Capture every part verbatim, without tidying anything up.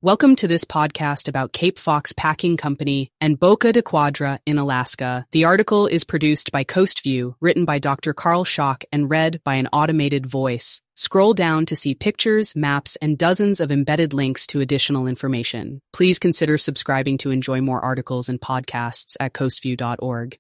Welcome to this podcast about Cape Fox Packing Company and Boca de Quadra in Alaska. The article is produced by Coastview, written by Doctor Carl Schock, and read by an automated voice. Scroll down to see pictures, maps, and dozens of embedded links to additional information. Please consider subscribing to enjoy more articles and podcasts at coastview dot org.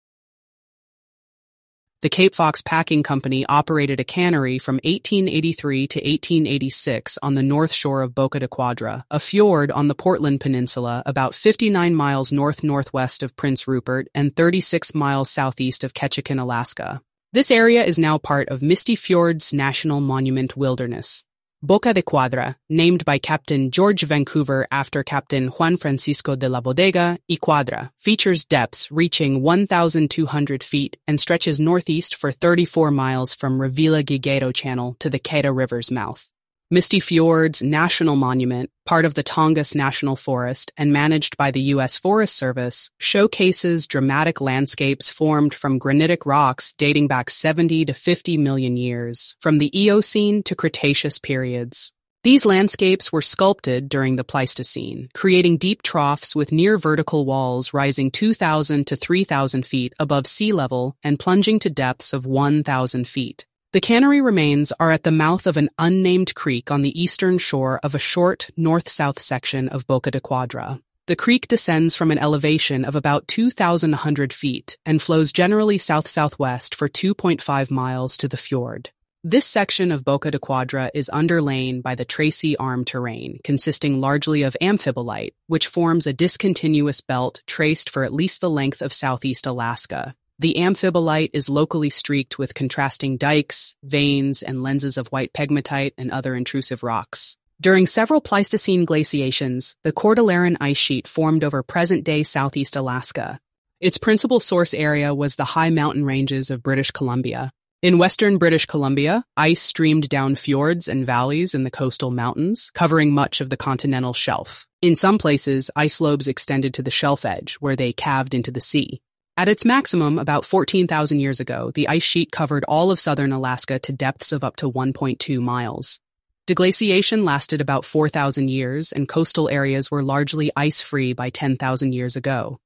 The Cape Fox Packing Company operated a cannery from eighteen eighty-three to eighteen eighty-six on the north shore of Boca de Quadra, a fjord on the Portland Peninsula about fifty-nine miles north-northwest of Prince Rupert and thirty-six miles southeast of Ketchikan, Alaska. This area is now part of Misty Fjords National Monument Wilderness. Boca de Quadra, named by Captain George Vancouver after Captain Juan Francisco de la Bodega y Quadra, features depths reaching one thousand two hundred feet and stretches northeast for thirty-four miles from Revilla Gigedo Channel to the Queda River's mouth. Misty Fjords National Monument, part of the Tongass National Forest and managed by the U S Forest Service, showcases dramatic landscapes formed from granitic rocks dating back seventy to fifty million years, from the Eocene to Cretaceous periods. These landscapes were sculpted during the Pleistocene, creating deep troughs with near-vertical walls rising two thousand to three thousand feet above sea level and plunging to depths of one thousand feet. The cannery remains are at the mouth of an unnamed creek on the eastern shore of a short north-south section of Boca de Quadra. The creek descends from an elevation of about two thousand one hundred feet and flows generally south-southwest for two point five miles to the fjord. This section of Boca de Quadra is underlain by the Tracy Arm terrain, consisting largely of amphibolite, which forms a discontinuous belt traced for at least the length of southeast Alaska. The amphibolite is locally streaked with contrasting dikes, veins, and lenses of white pegmatite and other intrusive rocks. During several Pleistocene glaciations, the Cordilleran ice sheet formed over present-day southeast Alaska. Its principal source area was the high mountain ranges of British Columbia. In western British Columbia, ice streamed down fjords and valleys in the coastal mountains, covering much of the continental shelf. In some places, ice lobes extended to the shelf edge, where they calved into the sea. At its maximum, about fourteen thousand years ago, the ice sheet covered all of southern Alaska to depths of up to one point two miles. Deglaciation lasted about four thousand years, and coastal areas were largely ice-free by ten thousand years ago.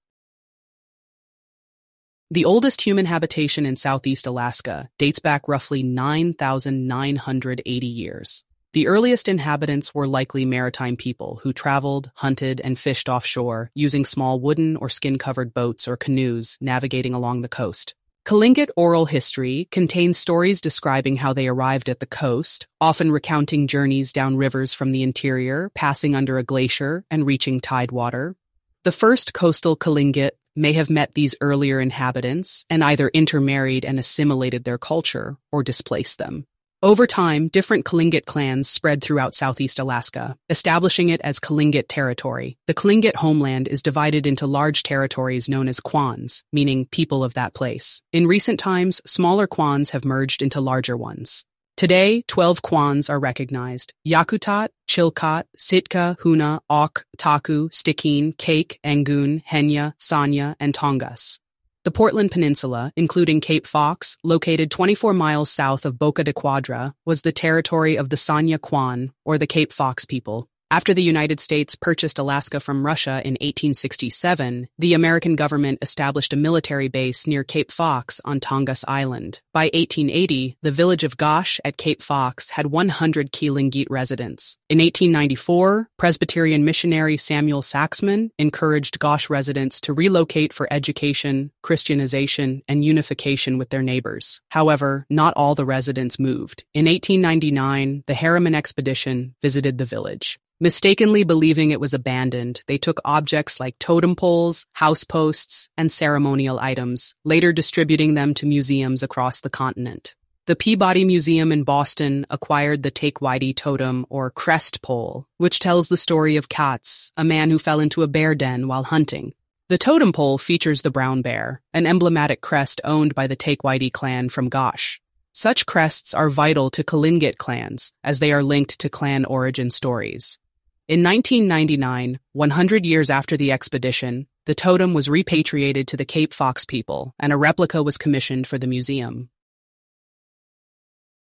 The oldest human habitation in southeast Alaska dates back roughly nine thousand nine hundred eighty years. The earliest inhabitants were likely maritime people who traveled, hunted, and fished offshore, using small wooden or skin-covered boats or canoes navigating along the coast. Tlingit oral history contains stories describing how they arrived at the coast, often recounting journeys down rivers from the interior, passing under a glacier, and reaching tidewater. The first coastal Tlingit may have met these earlier inhabitants and either intermarried and assimilated their culture or displaced them. Over time, different Tlingit clans spread throughout southeast Alaska, establishing it as Tlingit territory. The Tlingit homeland is divided into large territories known as Kwans, meaning people of that place. In recent times, smaller Kwans have merged into larger ones. Today, twelve Kwans are recognized: Yakutat, Chilkat, Sitka, Huna, Auk, Taku, Stikine, Cake, Angoon, Henya, Sanya, and Tongass. The Portland Peninsula, including Cape Fox, located twenty-four miles south of Boca de Quadra, was the territory of the Sanya Kwan, or the Cape Fox people. After the United States purchased Alaska from Russia in eighteen sixty-seven, the American government established a military base near Cape Fox on Tongass Island. By eighteen eighty, the village of Gosh at Cape Fox had one hundred Tlingit residents. In eighteen ninety-four, Presbyterian missionary Samuel Saxman encouraged Gosh residents to relocate for education, Christianization, and unification with their neighbors. However, not all the residents moved. In eighteen ninety-nine, the Harriman expedition visited the village. Mistakenly believing it was abandoned, they took objects like totem poles, house posts, and ceremonial items, later distributing them to museums across the continent. The Peabody Museum in Boston acquired the Take Whitey totem, or crest pole, which tells the story of Katz, a man who fell into a bear den while hunting. The totem pole features the brown bear, an emblematic crest owned by the Take Whitey clan from Gosh. Such crests are vital to Tlingit clans, as they are linked to clan origin stories. In nineteen ninety-nine, one hundred years after the expedition, the totem was repatriated to the Cape Fox people, and a replica was commissioned for the museum.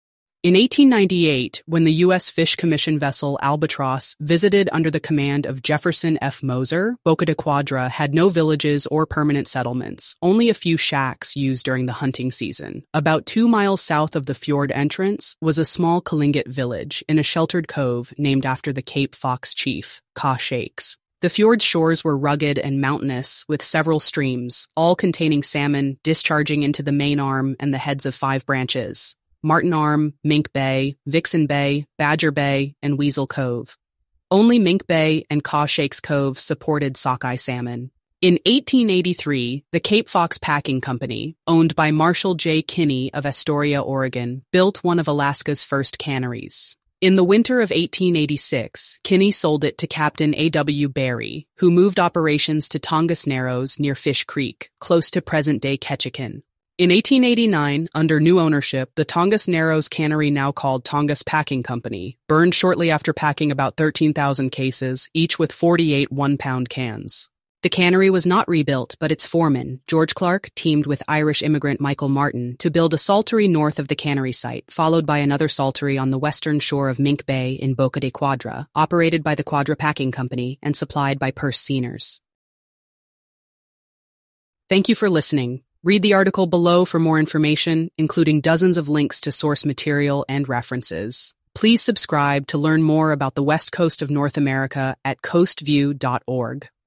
In eighteen ninety-eight, when the U S Fish Commission vessel Albatross visited under the command of Jefferson F. Moser, Boca de Quadra had no villages or permanent settlements, only a few shacks used during the hunting season. About two miles south of the fjord entrance was a small Kalingat village in a sheltered cove named after the Cape Fox chief, Ka Shakes. The fjord's shores were rugged and mountainous, with several streams, all containing salmon discharging into the main arm and the heads of five branches: Martin Arm, Mink Bay, Vixen Bay, Badger Bay, and Weasel Cove. Only Mink Bay and Ka Shakes Cove supported sockeye salmon. In eighteen eighty-three, the Cape Fox Packing Company, owned by Marshall J. Kinney of Astoria, Oregon, built one of Alaska's first canneries. In the winter of eighteen eighty-six, Kinney sold it to Captain A W Barry, who moved operations to Tongass Narrows near Fish Creek, close to present-day Ketchikan. In eighteen eighty-nine, under new ownership, the Tongass Narrows cannery, now called Tongass Packing Company, burned shortly after packing about thirteen thousand cases, each with forty-eight one-pound cans. The cannery was not rebuilt, but its foreman, George Clark, teamed with Irish immigrant Michael Martin to build a saltery north of the cannery site, followed by another saltery on the western shore of Mink Bay in Boca de Quadra, operated by the Quadra Packing Company and supplied by Perce Seniors. Thank you for listening. Read the article below for more information, including dozens of links to source material and references. Please subscribe to learn more about the West Coast of North America at coast view dot org.